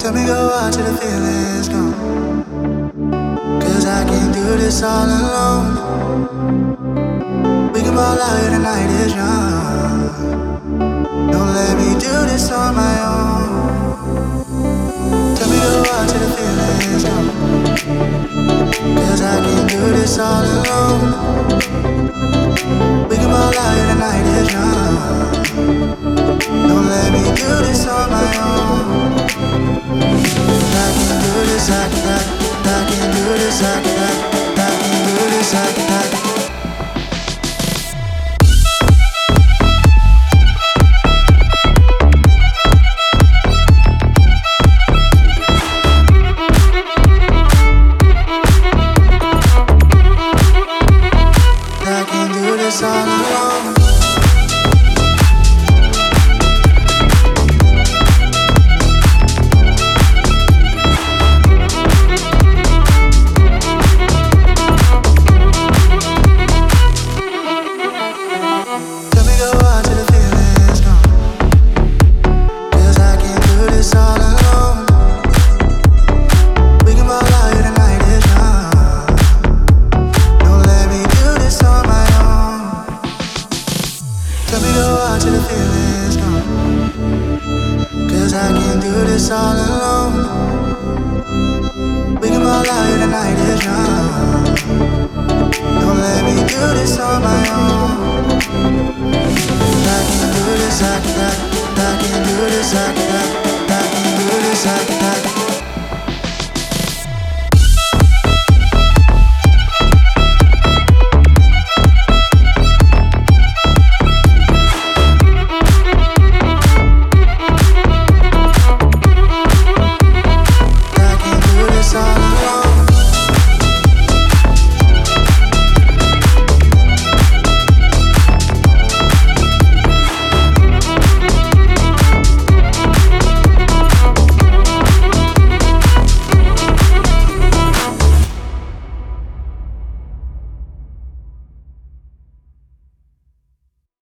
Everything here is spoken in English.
Tell me go out till the feeling's gone, 'cause I can't do this all alone. We can ball out here, the night is young. Don't let me do this on my own. Tell me go out till the feeling's gone, 'cause I can't do this all alone. We can ball out here, the night is young. Don't let me do this on my own. I can do this, I can do this, I can do this, I can. I can do this all alone. Till the feeling's gone, 'cause I can't do this all alone. We can ball out here, the night is young. Don't let me do this on my own. I can do this, I can do this, I can do this, I can.